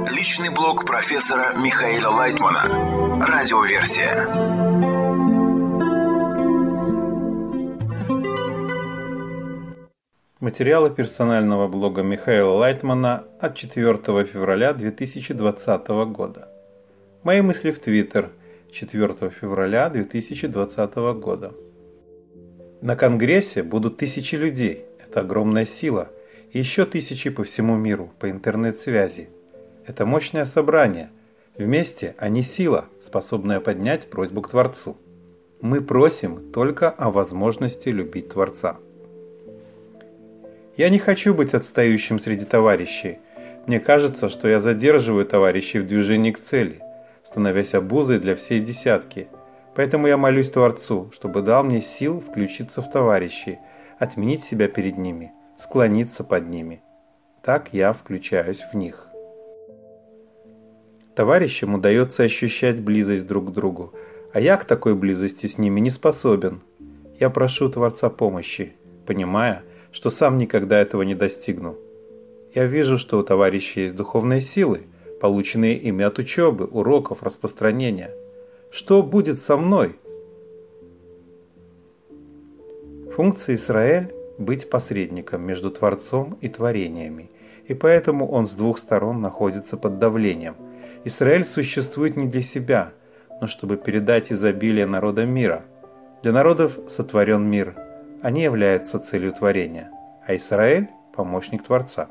Личный блог профессора Михаила Лайтмана. Радиоверсия. Материалы персонального блога Михаила Лайтмана от 4 февраля 2020 года. Мои мысли в Твиттер 4 февраля 2020 года. На Конгрессе будут тысячи людей. Это огромная сила. И еще тысячи по всему миру, по интернет-связи. Это мощное собрание. Вместе они сила, способная поднять просьбу к Творцу. Мы просим только о возможности любить Творца. Я не хочу быть отстающим среди товарищей. Мне кажется, что я задерживаю товарищей в движении к цели, становясь обузой для всей десятки. Поэтому я молюсь Творцу, чтобы дал мне сил включиться в товарищей, отменить себя перед ними, склониться под ними. Так я включаюсь в них. Товарищам удается ощущать близость друг к другу, а я к такой близости с ними не способен. Я прошу Творца помощи, понимая, что сам никогда этого не достигну. Я вижу, что у товарищей есть духовные силы, полученные ими от учебы, уроков, распространения. Что будет со мной? Функция Исраэль – быть посредником между Творцом и творениями, и поэтому он с двух сторон находится под давлением. Исраэль существует не для себя, но чтобы передать изобилие народам мира. Для народов сотворен мир, они являются целью творения, а Исраэль – помощник Творца.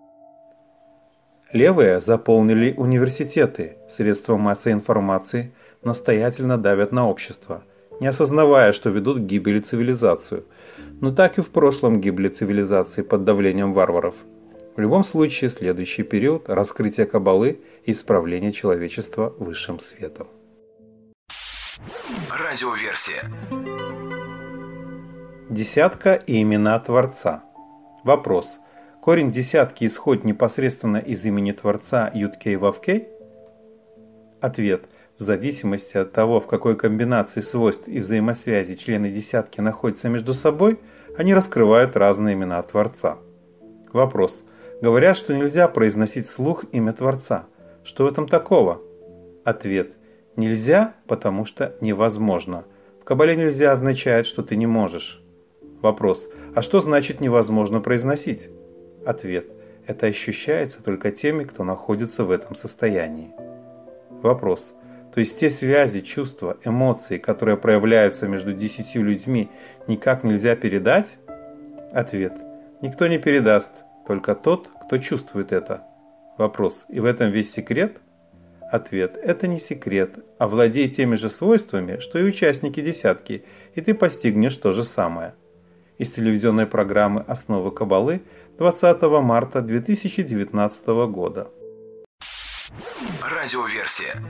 Левые заполнили университеты, средства массовой информации настоятельно давят на общество, не осознавая, что ведут к гибели цивилизацию. Но так и в прошлом гибли цивилизации под давлением варваров. В любом случае, следующий период – раскрытие Каббалы и исправление человечества высшим светом. Радиоверсия. Десятка и имена Творца. Вопрос. Корень десятки исходит непосредственно из имени Творца Юд-Кей-Вав-Кей? Ответ. В зависимости от того, в какой комбинации свойств и взаимосвязи члены десятки находятся между собой, они раскрывают разные имена Творца. Вопрос. Говорят, что нельзя произносить вслух имя Творца. Что в этом такого? Ответ. Нельзя, потому что невозможно. В Каббале нельзя означает, что ты не можешь. Вопрос. А что значит невозможно произносить? Ответ. Это ощущается только теми, кто находится в этом состоянии. Вопрос. То есть те связи, чувства, эмоции, которые проявляются между 10 людьми, никак нельзя передать? Ответ. Никто не передаст, только тот, кто чувствует это. Вопрос. И в этом весь секрет? Ответ. Это не секрет, а владей теми же свойствами, что и участники десятки, и ты постигнешь то же самое. Из телевизионной программы «Основы Каббалы» 20 марта 2019 года. Радиоверсия.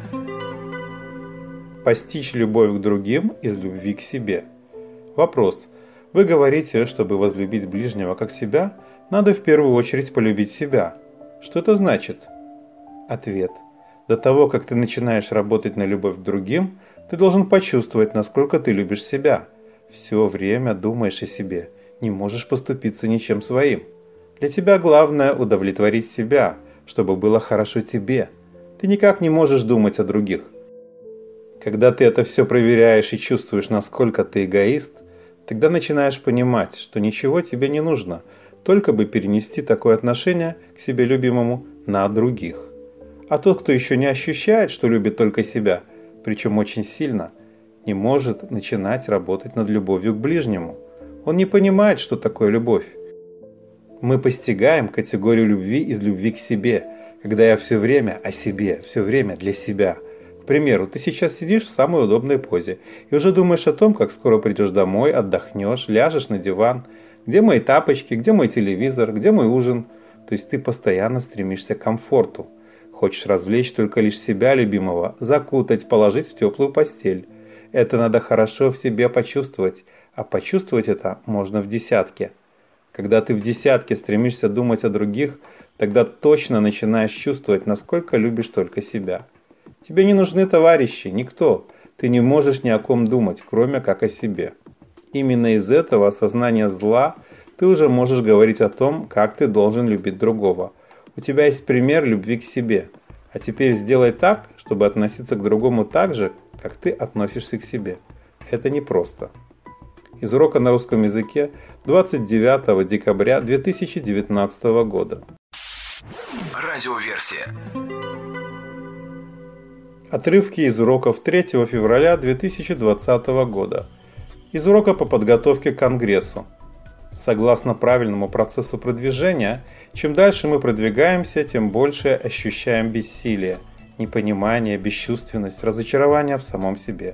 Постичь любовь к другим из любви к себе. Вопрос. Вы говорите, чтобы возлюбить ближнего как себя, надо в первую очередь полюбить себя. Что это значит? Ответ. До того, как ты начинаешь работать на любовь к другим, ты должен почувствовать, насколько ты любишь себя. Все время думаешь о себе, не можешь поступиться ничем своим. Для тебя главное удовлетворить себя, чтобы было хорошо тебе. Ты никак не можешь думать о других. Когда ты это все проверяешь и чувствуешь, насколько ты эгоист, тогда начинаешь понимать, что ничего тебе не нужно, только бы перенести такое отношение к себе любимому на других. А тот, кто еще не ощущает, что любит только себя, причем очень сильно, не может начинать работать над любовью к ближнему. Он не понимает, что такое любовь. Мы постигаем категорию любви из любви к себе, когда я все время о себе, все время для себя. К примеру, ты сейчас сидишь в самой удобной позе и уже думаешь о том, как скоро придешь домой, отдохнешь, ляжешь на диван. Где мои тапочки, где мой телевизор, где мой ужин? То есть ты постоянно стремишься к комфорту. Хочешь развлечь только лишь себя, любимого, закутать, положить в теплую постель. Это надо хорошо в себе почувствовать, а почувствовать это можно в десятке. Когда ты в десятке стремишься думать о других, тогда точно начинаешь чувствовать, насколько любишь только себя. Тебе не нужны товарищи, никто. Ты не можешь ни о ком думать, кроме как о себе. Именно из этого осознания зла ты уже можешь говорить о том, как ты должен любить другого. У тебя есть пример любви к себе. А теперь сделай так, чтобы относиться к другому так же, как ты относишься к себе. Это непросто. Из урока на русском языке 29 декабря 2019 года. Радиоверсия. Отрывки из уроков 3 февраля 2020 года. Из урока по подготовке к Конгрессу. Согласно правильному процессу продвижения, чем дальше мы продвигаемся, тем больше ощущаем бессилие, непонимание, бесчувственность, разочарование в самом себе.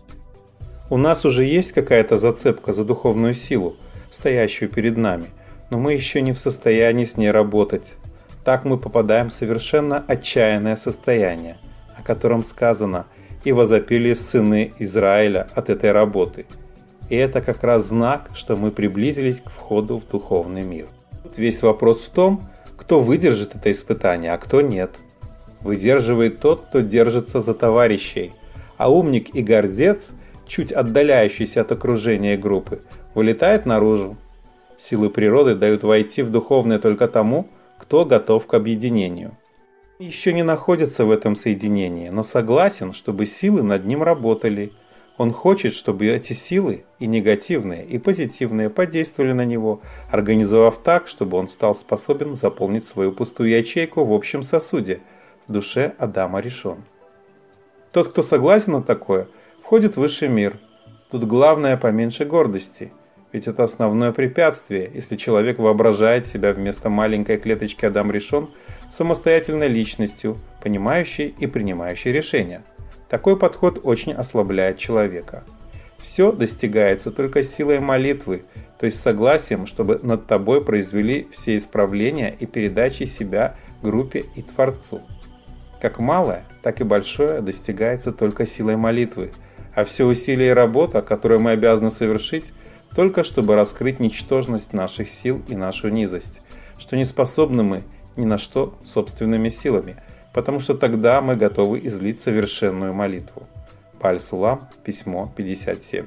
У нас уже есть какая-то зацепка за духовную силу, стоящую перед нами, но мы еще не в состоянии с ней работать. Так мы попадаем в совершенно отчаянное состояние, о котором сказано «И возопили сыны Израиля от этой работы». И это как раз знак, что мы приблизились к входу в духовный мир. Тут весь вопрос в том, кто выдержит это испытание, а кто нет. Выдерживает тот, кто держится за товарищей, а умник и гордец, чуть отдаляющийся от окружения группы, вылетает наружу. Силы природы дают войти в духовное только тому, кто готов к объединению. Еще не находится в этом соединении, но согласен, чтобы силы над ним работали. Он хочет, чтобы эти силы, и негативные, и позитивные, подействовали на него, организовав так, чтобы он стал способен заполнить свою пустую ячейку в общем сосуде, в душе Адама Ришон. Тот, кто согласен на такое, входит в высший мир. Тут главное поменьше гордости, ведь это основное препятствие, если человек воображает себя вместо маленькой клеточки Адам Ришон самостоятельной личностью, понимающей и принимающей решения. Такой подход очень ослабляет человека. Все достигается только силой молитвы, то есть согласием, чтобы над тобой произвели все исправления и передачей себя группе и Творцу. Как малое, так и большое достигается только силой молитвы, а все усилия и работа, которые мы обязаны совершить, только чтобы раскрыть ничтожность наших сил и нашу низость, что не способны мы ни на что собственными силами, потому что тогда мы готовы излить совершенную молитву. Паль-Сулам, письмо 57.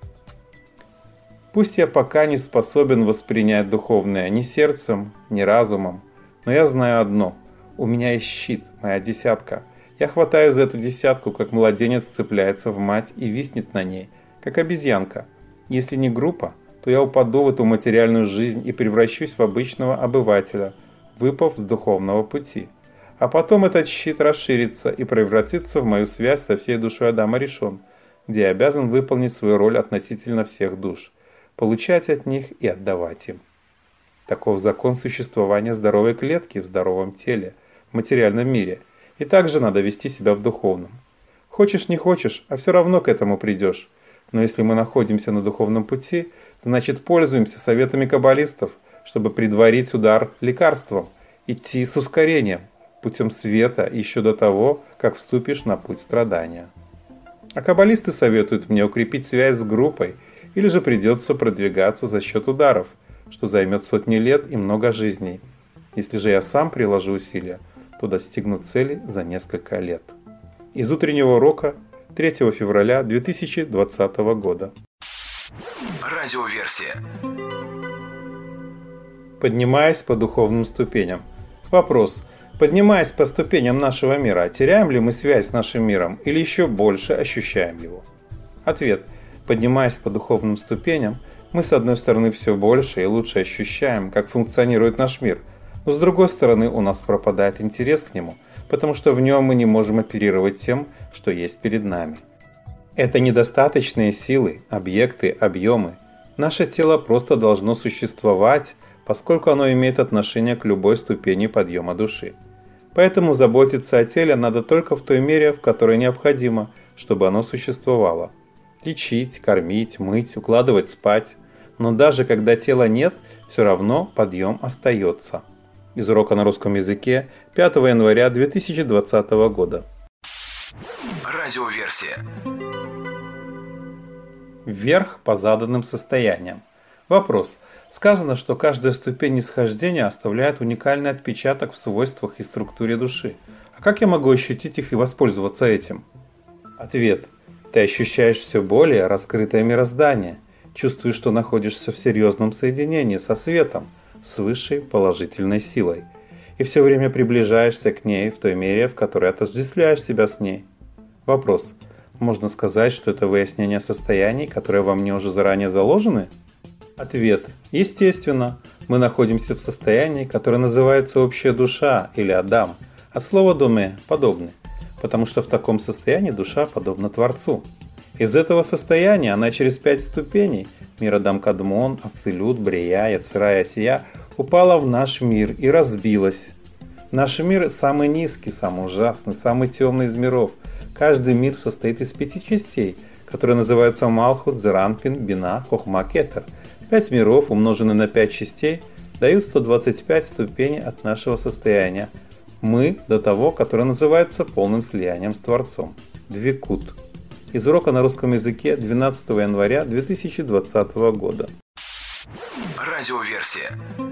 Пусть я пока не способен воспринять духовное ни сердцем, ни разумом, но я знаю одно: у меня есть щит, моя десятка. Я хватаю за эту десятку, как младенец цепляется в мать и виснет на ней, как обезьянка. Если не группа, то я упаду в эту материальную жизнь и превращусь в обычного обывателя, выпав с духовного пути. А потом этот щит расширится и превратится в мою связь со всей душой Адама Ришон, где я обязан выполнить свою роль относительно всех душ, получать от них и отдавать им. Таков закон существования здоровой клетки в здоровом теле, в материальном мире, и также надо вести себя в духовном. Хочешь не хочешь, а все равно к этому придешь. Но если мы находимся на духовном пути, значит пользуемся советами каббалистов, чтобы предварить удар лекарством, идти с ускорением, путем света еще до того, как вступишь на путь страдания. А каббалисты советуют мне укрепить связь с группой, или же придется продвигаться за счет ударов, что займет сотни лет и много жизней. Если же я сам приложу усилия, то достигну цели за несколько лет. Из утреннего урока 3 февраля 2020 года. Радиоверсия. Поднимаясь по духовным ступеням. Вопрос. Поднимаясь по ступеням нашего мира, теряем ли мы связь с нашим миром или еще больше ощущаем его? Ответ. Поднимаясь по духовным ступеням, мы с одной стороны все больше и лучше ощущаем, как функционирует наш мир, но с другой стороны у нас пропадает интерес к нему, потому что в нем мы не можем оперировать тем, что есть перед нами. Это недостаточные силы, объекты, объемы. Наше тело просто должно существовать, поскольку оно имеет отношение к любой ступени подъема души. Поэтому заботиться о теле надо только в той мере, в которой необходимо, чтобы оно существовало. Лечить, кормить, мыть, укладывать спать. Но даже когда тела нет, все равно подъем остается. Из урока на русском языке 5 января 2020 года. Радиоверсия. Вверх по заданным состояниям. Вопрос. Сказано, что каждая ступень нисхождения оставляет уникальный отпечаток в свойствах и структуре души. А как я могу ощутить их и воспользоваться этим? Ответ. Ты ощущаешь все более раскрытое мироздание. Чувствуешь, что находишься в серьезном соединении со светом, с высшей положительной силой. и все время приближаешься к ней в той мере, в которой отождествляешь себя с ней. Вопрос. Можно сказать, что это выяснение состояний, которые во мне уже заранее заложены? Ответ. Естественно. Мы находимся в состоянии, которое называется общая душа или Адам, от слова «доме» – подобный, потому что в таком состоянии душа подобна Творцу. Из этого состояния она через 5 ступеней – мир Адам Кадмон, Ацилют, Брия, Яцера и Осия – упала в наш мир и разбилась. Наш мир самый низкий, самый ужасный, самый темный из миров. Каждый мир состоит из 5 частей, которые называются Малхут, Зеранпин, Бина, Хохма, Кетер. 5 миров, умноженные на 5 частей, дают 125 ступеней от нашего состояния. Мы до того, которое называется полным слиянием с Творцом. Двекут. Из урока на русском языке 12 января 2020 года. Радиоверсия.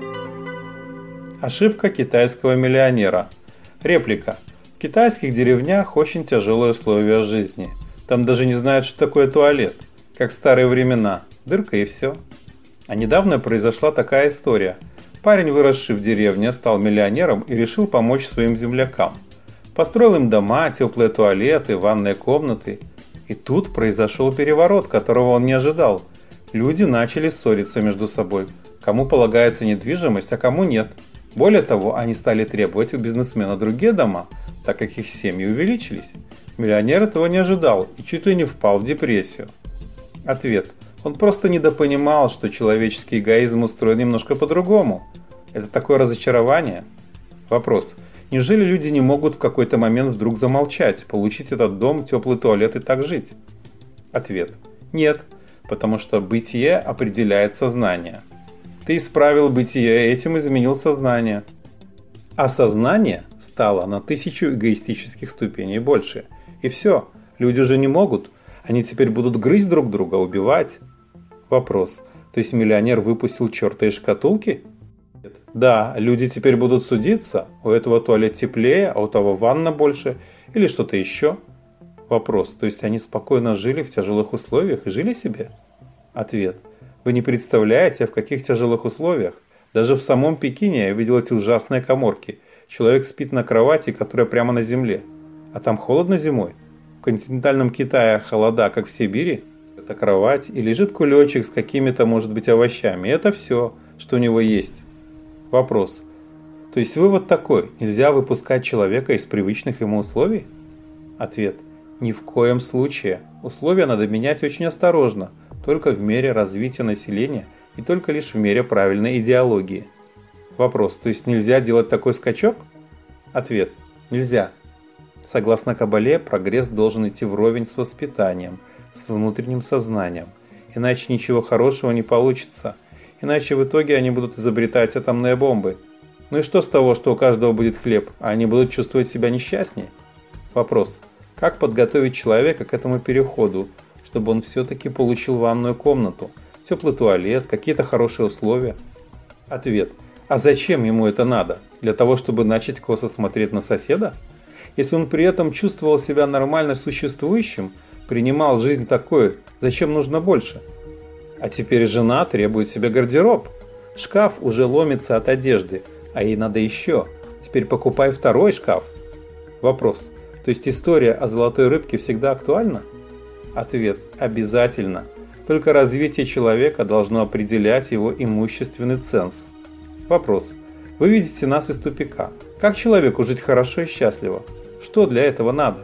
Ошибка китайского миллионера. Реплика. В китайских деревнях очень тяжелые условия жизни. Там даже не знают, что такое туалет. Как в старые времена. Дырка и все. А недавно произошла такая история. Парень, выросший в деревне, стал миллионером и решил помочь своим землякам. Построил им дома, теплые туалеты, ванные комнаты. И тут произошел переворот, которого он не ожидал. Люди начали ссориться между собой. Кому полагается недвижимость, а кому нет. Более того, они стали требовать у бизнесмена другие дома, так как их семьи увеличились. Миллионер этого не ожидал и чуть ли не впал в депрессию. Ответ. Он просто недопонимал, что человеческий эгоизм устроен немножко по-другому. Это такое разочарование. Вопрос. Неужели люди не могут в какой-то момент вдруг замолчать, получить этот дом, теплый туалет и так жить? Ответ. Нет, потому что бытие определяет сознание. Ты исправил бытие, этим изменил сознание. А сознание стало на 1000 эгоистических ступеней больше. И все, люди уже не могут. Они теперь будут грызть друг друга, убивать. Вопрос. То есть миллионер выпустил черта из шкатулки? Нет. Да, люди теперь будут судиться. У этого туалет теплее, а у того ванна больше. Или что-то еще. Вопрос. То есть они спокойно жили в тяжелых условиях и жили себе? Ответ. Вы не представляете, в каких тяжелых условиях. Даже в самом Пекине я видел эти ужасные каморки. Человек спит на кровати, которая прямо на земле. А там холодно зимой. В континентальном Китае холода, как в Сибири. Это кровать и лежит кулечек с какими-то, может быть, овощами. Это все, что у него есть. Вопрос. То есть вывод такой. Нельзя выпускать человека из привычных ему условий? Ответ. Ни в коем случае. Условия надо менять очень осторожно. Только в мере развития населения и только лишь в мере правильной идеологии. Вопрос. То есть нельзя делать такой скачок? Ответ. Нельзя. Согласно Кабале, прогресс должен идти вровень с воспитанием, с внутренним сознанием. Иначе ничего хорошего не получится. Иначе в итоге они будут изобретать атомные бомбы. Ну и что с того, что у каждого будет хлеб, а они будут чувствовать себя несчастнее? Вопрос. Как подготовить человека к этому переходу, чтобы он все-таки получил ванную комнату, теплый туалет, какие-то хорошие условия? Ответ. А зачем ему это надо? Для того, чтобы начать косо смотреть на соседа? Если он при этом чувствовал себя нормально существующим, принимал жизнь такой, зачем нужно больше? А теперь жена требует себе гардероб. Шкаф уже ломится от одежды, а ей надо еще. Теперь покупай второй шкаф. Вопрос. То есть история о золотой рыбке всегда актуальна? Ответ. Обязательно. Только развитие человека должно определять его имущественный ценз. Вопрос. Вы видите нас из тупика. Как человеку жить хорошо и счастливо? Что для этого надо?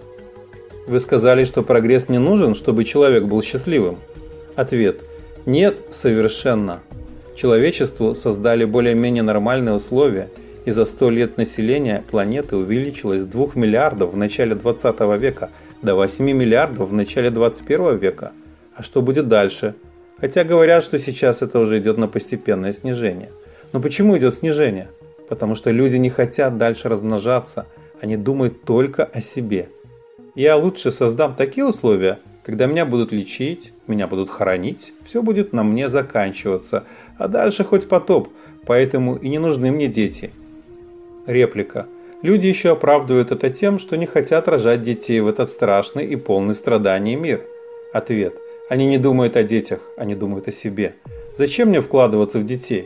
Вы сказали, что прогресс не нужен, чтобы человек был счастливым. Ответ. Нет, совершенно. Человечеству создали более-менее нормальные условия, и за 100 лет население планеты увеличилось с 2 миллиардов в начале 20 века до 8 миллиардов в начале 21 века. А что будет дальше? Хотя говорят, что сейчас это уже идет на постепенное снижение. Но почему идет снижение? Потому что люди не хотят дальше размножаться, они думают только о себе. Я лучше создам такие условия, когда меня будут лечить, меня будут хоронить, все будет на мне заканчиваться, а дальше хоть потоп, поэтому и не нужны мне дети. Реплика. Люди еще оправдывают это тем, что не хотят рожать детей в этот страшный и полный страданий мир. Ответ. Они не думают о детях, они думают о себе. Зачем мне вкладываться в детей?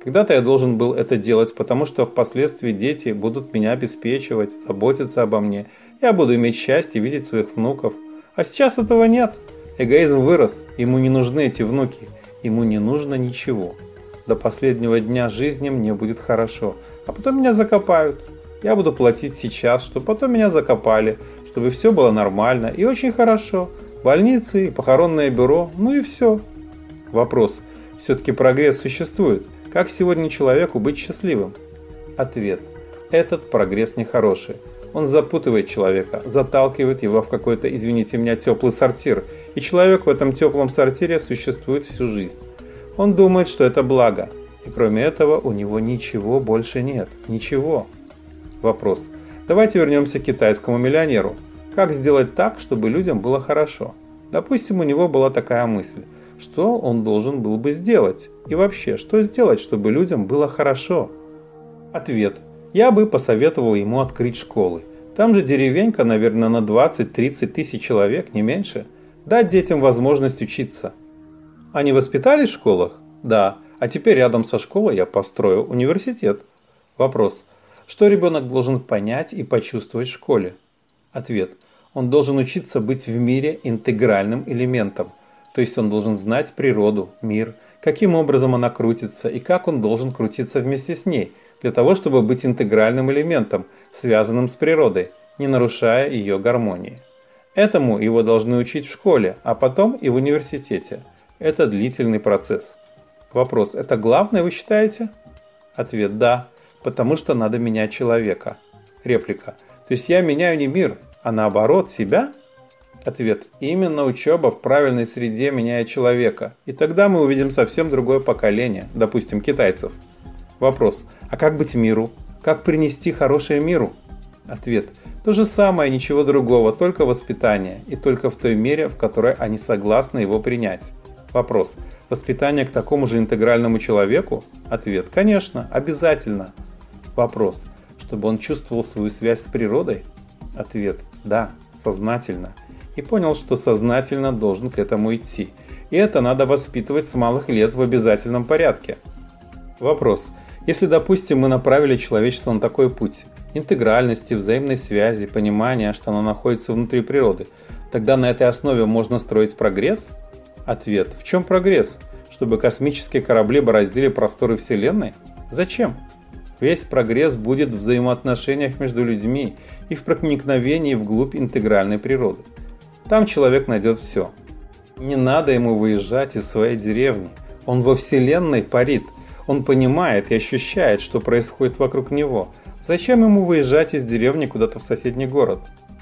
Когда-то я должен был это делать, потому что впоследствии дети будут меня обеспечивать, заботиться обо мне. Я буду иметь счастье видеть своих внуков. А сейчас этого нет. Эгоизм вырос, ему не нужны эти внуки, ему не нужно ничего. До последнего дня жизни мне будет хорошо, а потом меня закопают. Я буду платить сейчас, чтобы потом меня закопали, чтобы все было нормально и очень хорошо. Больницы и похоронное бюро, ну и все. Вопрос. Все-таки прогресс существует. Как сегодня человеку быть счастливым? Ответ. Этот прогресс нехороший. Он запутывает человека, заталкивает его в какой-то, извините меня, теплый сортир. И человек в этом теплом сортире существует всю жизнь. Он думает, что это благо. И кроме этого у него ничего больше нет. Ничего. Вопрос. Давайте вернемся к китайскому миллионеру. Как сделать так, чтобы людям было хорошо? Допустим, у него была такая мысль. Что он должен был бы сделать? И вообще, что сделать, чтобы людям было хорошо? Ответ. Я бы посоветовал ему открыть школы. Там же деревенька, наверное, на 20-30 тысяч человек, не меньше. Дать детям возможность учиться. Они воспитались в школах? Да. А теперь рядом со школой я построю университет. Вопрос. Что ребенок должен понять и почувствовать в школе? Ответ. Он должен учиться быть в мире интегральным элементом. То есть он должен знать природу, мир, каким образом она крутится и как он должен крутиться вместе с ней, для того, чтобы быть интегральным элементом, связанным с природой, не нарушая ее гармонии. Этому его должны учить в школе, а потом и в университете. Это длительный процесс. Вопрос. Это главное, вы считаете? Ответ. Да, потому что надо менять человека. Реплика. То есть я меняю не мир, а наоборот себя? Ответ. Именно учеба в правильной среде меняет человека. И тогда мы увидим совсем другое поколение, допустим, китайцев. Вопрос. А как быть миру? Как принести хорошее миру? Ответ. То же самое, ничего другого, только воспитание. И только в той мере, в которой они согласны его принять. Вопрос. Воспитание к такому же интегральному человеку? Ответ. Конечно, обязательно. Вопрос. Чтобы он чувствовал свою связь с природой? Ответ. Да, сознательно. И понял, что сознательно должен к этому идти. И это надо воспитывать с малых лет в обязательном порядке. Вопрос. Если, допустим, мы направили человечество на такой путь интегральности, взаимной связи, понимания, что оно находится внутри природы, тогда на этой основе можно строить прогресс? Ответ. В чем прогресс? Чтобы космические корабли бороздили просторы Вселенной? Зачем? Весь прогресс будет в взаимоотношениях между людьми и в проникновении вглубь интегральной природы. Там человек найдет все. Не надо ему выезжать из своей деревни. Он во Вселенной парит. Он понимает и ощущает, что происходит вокруг него. Зачем ему выезжать из деревни куда-то в соседний город?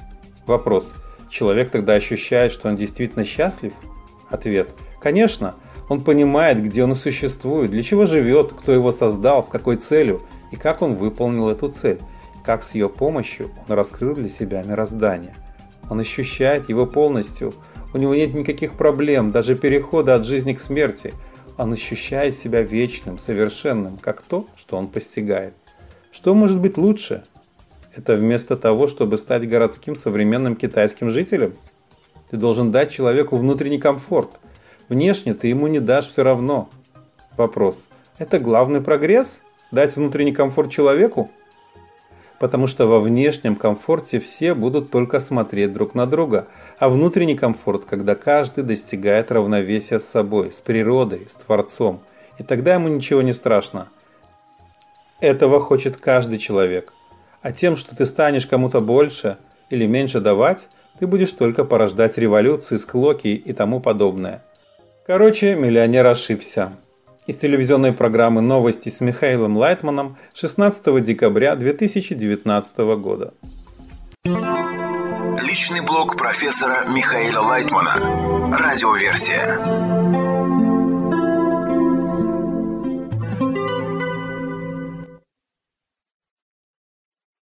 Вопрос. Человек тогда ощущает, что он действительно счастлив? Ответ. Конечно. Он понимает, где он существует, для чего живет, кто его создал, с какой целью и как он выполнил эту цель. Как с ее помощью он раскрыл для себя мироздание. Он ощущает его полностью. У него нет никаких проблем, даже перехода от жизни к смерти. Он ощущает себя вечным, совершенным, как то, что он постигает. Что может быть лучше? Это вместо того, чтобы стать городским современным китайским жителем? Ты должен дать человеку внутренний комфорт. Внешне ты ему не дашь все равно. Вопрос. Это главный прогресс? Дать внутренний комфорт человеку? Потому что во внешнем комфорте все будут только смотреть друг на друга, а внутренний комфорт, когда каждый достигает равновесия с собой, с природой, с Творцом, и тогда ему ничего не страшно. Этого хочет каждый человек. А тем, что ты станешь кому-то больше или меньше давать, ты будешь только порождать революции, склоки и тому подобное. Короче, миллионер ошибся. Из телевизионной программы «Новости» с Михаилом Лайтманом 16 декабря 2019 года. Личный блог профессора Михаила Лайтмана. Радиоверсия.